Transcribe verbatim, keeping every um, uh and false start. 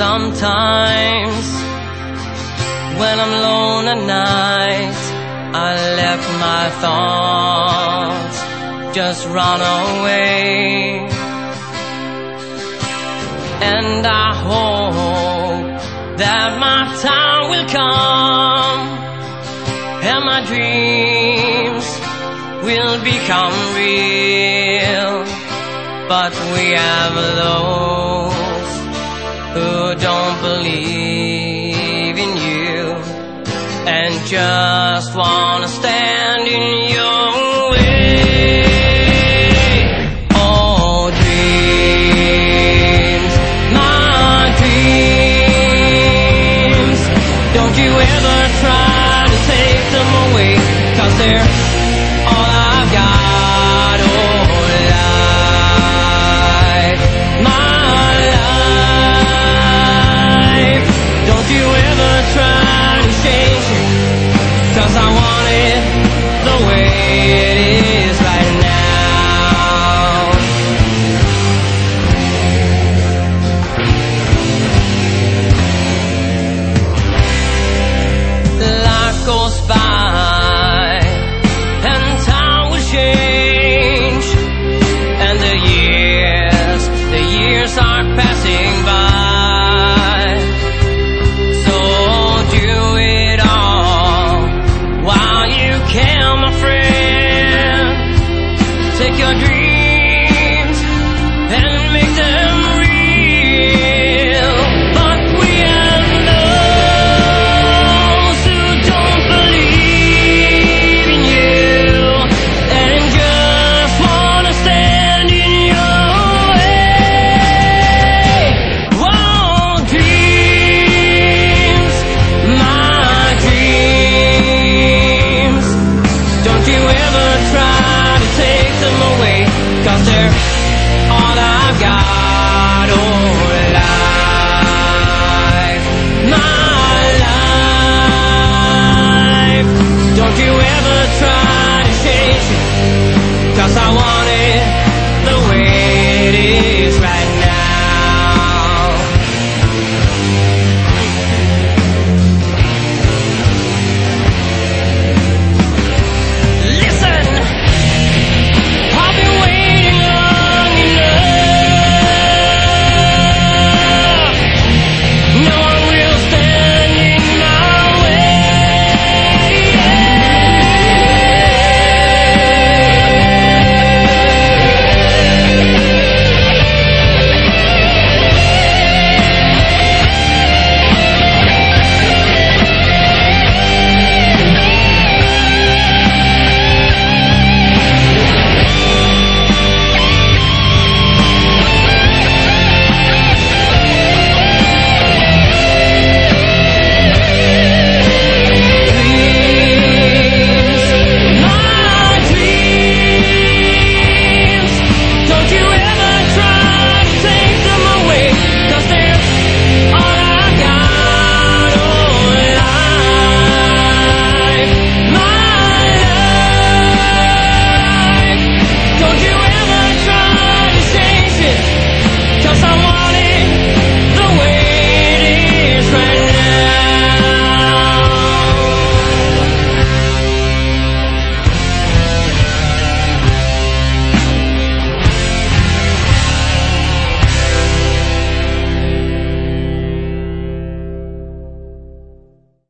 Sometimes when I'm alone at night, I let my thoughts just run away, and I hope that my time will come and my dreams will become real. But we have those who don't believe in you and just wanna stand in your way. Oh, dreams, my dreams, don't you ever try to take them away, 'cause they're